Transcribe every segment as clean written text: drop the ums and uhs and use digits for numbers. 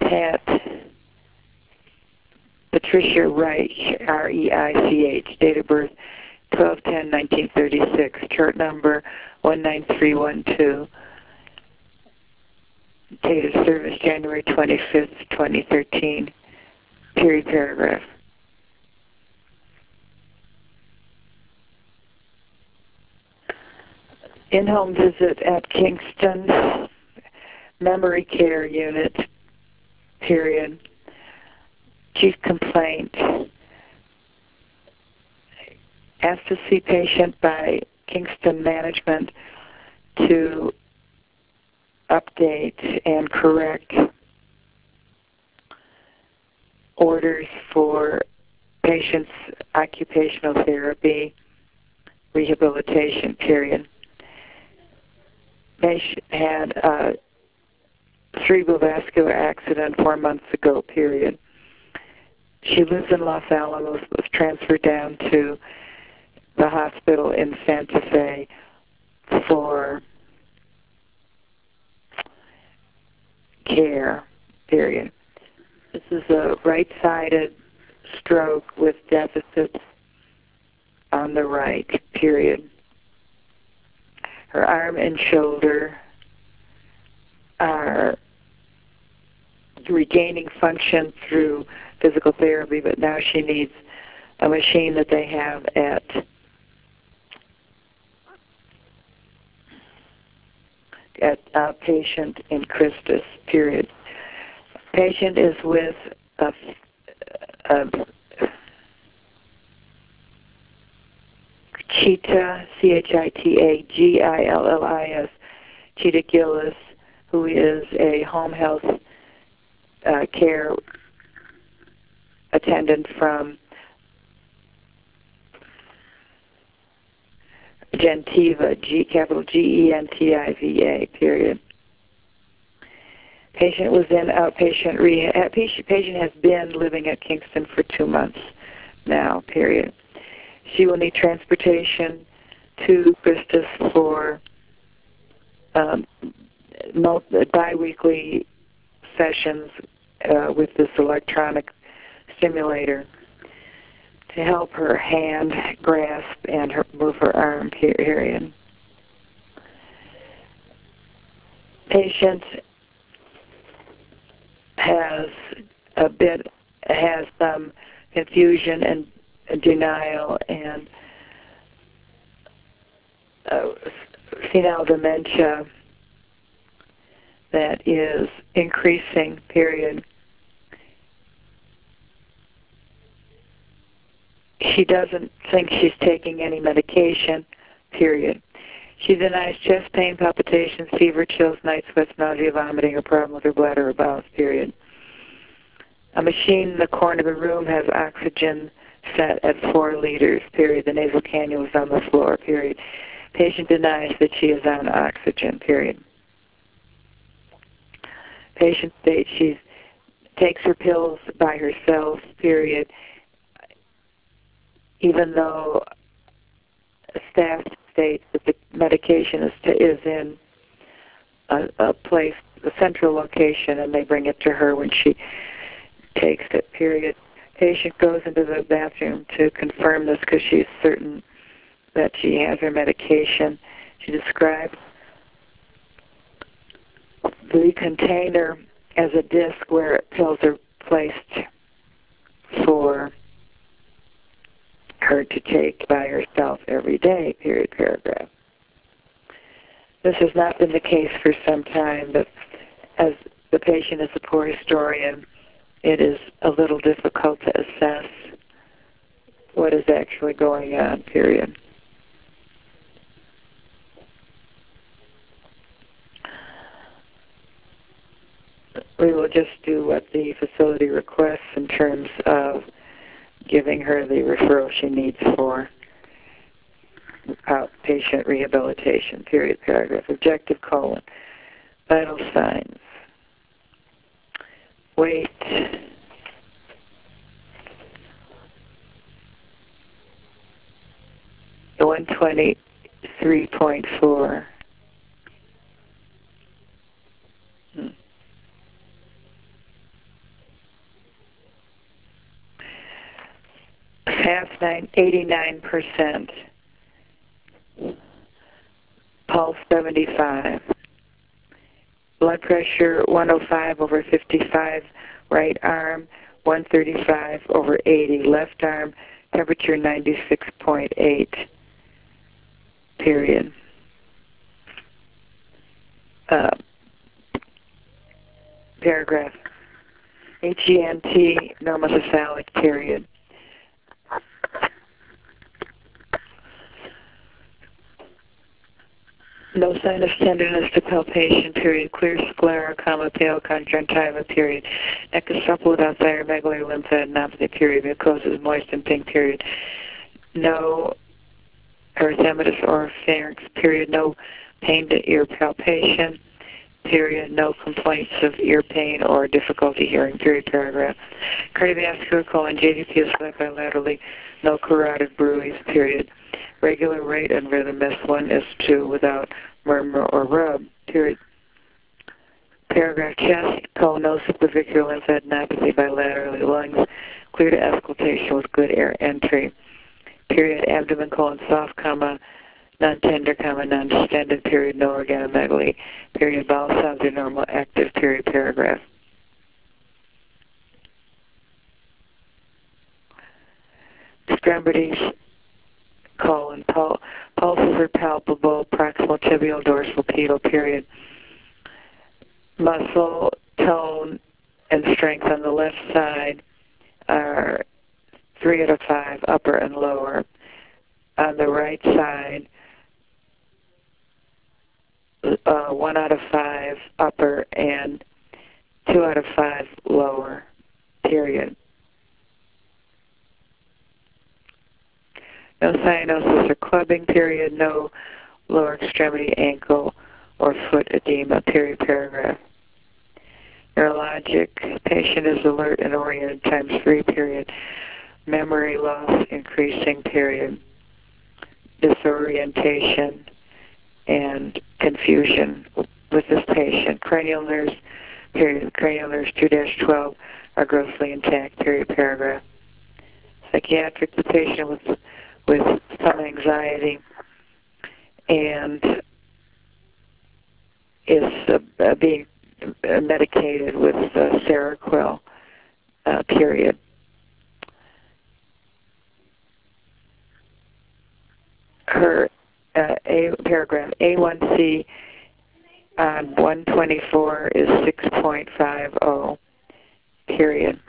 Pat Patricia Reich, R-E-I-C-H, date of birth 12/10/1936, chart number 19312, date of service January 25th, 2013, period paragraph. In-home visit at Kingston Memory Care Unit, period. Chief complaint, asked to see patient by Kingston management to update and correct orders for patient's occupational therapy rehabilitation, period. Patient had a cerebrovascular accident 4 months ago, period. She lives in Los Alamos, was transferred down to the hospital in Santa Fe for care, period. This is a right-sided stroke with deficits on the right, period. Her arm and shoulder are regaining function through physical therapy, but now she needs a machine that they have at patient in Christus, period. Patient is with a Chita, C-H-I-T-A, G-I-L-L-I-S, Chita Gillis, who is a home health care attendant from Gentiva, capital G-E-N-T-I-V-A, period. Patient was in outpatient rehab. Patient has been living at Kingston for 2 months now, period. She will need transportation to Christus for bi-weekly sessions with this electronic stimulator to help her hand grasp and move her arm, period. Patient has some confusion and denial and senile dementia that is increasing, period. She doesn't think she's taking any medication, period. She denies chest pain, palpitations, fever, chills, night sweats, nausea, vomiting, or problem with her bladder or bowels, period. A machine in the corner of the room has oxygen set at 4 liters, period. The nasal cannula is on the floor, period. Patient denies that she is on oxygen, period. Patient states she takes her pills by herself, period, even though staff states that the medication is in a place, a central location, and they bring it to her when she takes it, period. Patient goes into the bathroom to confirm this because she's certain that she has her medication. She describes the container as a disc where pills are placed for her to take by herself every day, period, paragraph. This has not been the case for some time, but as the patient is a poor historian, it is a little difficult to assess what is actually going on, period. We will just do what the facility requests in terms of giving her the referral she needs for outpatient rehabilitation, period, paragraph. Objective colon. Vital signs. Weight. The 123.4. 89%. Pulse 75. Blood pressure 105/55, right arm 135/80, left arm temperature 96.8, period. Paragraph. HENT normocephalic, period. No sign of tenderness to palpation, period. Clear sclera, pale conjunctiva, period. Neck is supple without thyromegaly or lymphadenopathy, period. Mucosa is moist and pink, period. No erythematous or pharynx, period. No pain to ear palpation, period. No complaints of ear pain or difficulty hearing, period. Paragraph. Cardiovascular cholangitis bilaterally. No carotid bruits, period. Regular rate and rhythm S1, S2 without murmur or rub, period. Paragraph. Chest, colonosis, clavicular lymphadenopathy bilaterally. Lungs clear to auscultation with good air entry, period. Abdomen, colon soft, non-tender, non-distended, period. No organomegaly, period. Bowel sounds are normal, active, period. Paragraph. Extremities, colon, pulses are palpable, proximal, tibial, dorsal, pedal, period. Muscle tone and strength on the left side are 3 out of 5, upper and lower. On the right side, 1 out of 5, upper, and 2 out of 5, lower, period. No cyanosis or clubbing, period. No lower extremity, ankle, or foot edema, period. Paragraph. Neurologic, patient is alert and oriented ×3, period. Memory loss increasing, period. Disorientation and confusion with this patient. Cranial nerves, period. Cranial nerves 2-12 are grossly intact, period. Paragraph. Psychiatric, the patient with some anxiety and is being medicated with Seroquel, period. Her paragraph A1C on 124 is 6.50, period.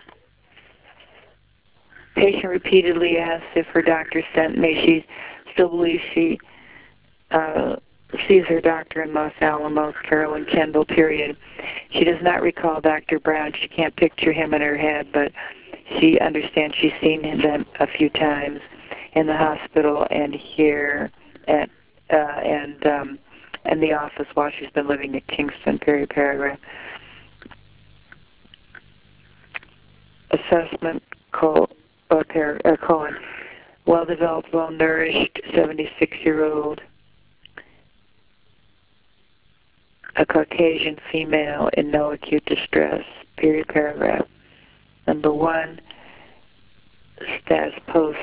Patient repeatedly asks if her doctor sent me. She still believes she sees her doctor in Los Alamos, Carolyn Kendall, period. She does not recall Dr. Brown. She can't picture him in her head, but she understands she's seen him a few times in the hospital and here at and the office while she's been living at Kingston, period. Paragraph. Assessment, colon, well-developed, well-nourished, 76-year-old, a Caucasian female in no acute distress, period. Paragraph. Number 1, status post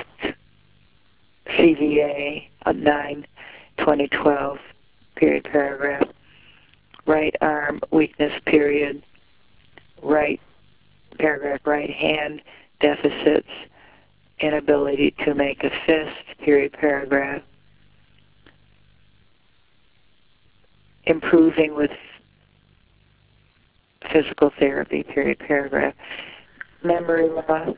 CVA on 9/2012, period. Paragraph. Right arm weakness, period. Right paragraph. Right hand deficits, inability to make a fist, period. Paragraph. Improving with physical therapy, period. Paragraph. Memory loss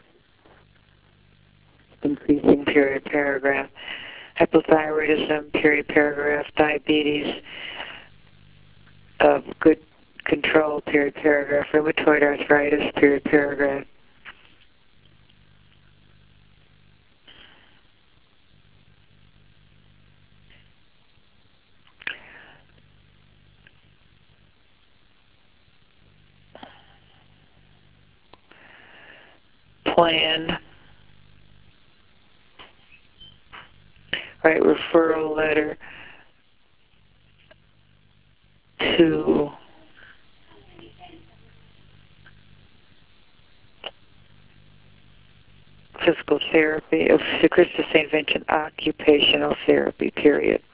increasing, period. Paragraph. Hypothyroidism, period. Paragraph. Diabetes of good control, period. Paragraph. Rheumatoid arthritis, period. Paragraph. Plan. Right, referral letter to physical therapy, of the Christus St. Vincent occupational therapy, period.